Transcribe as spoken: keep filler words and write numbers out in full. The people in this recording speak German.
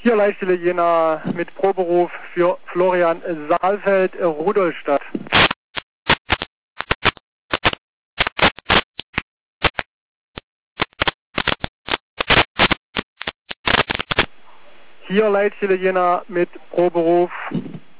Hier Leitstelle Jena mit Proberuf für Florian Saalfeld, Rudolstadt. Hier Leitstelle Jena mit Proberuf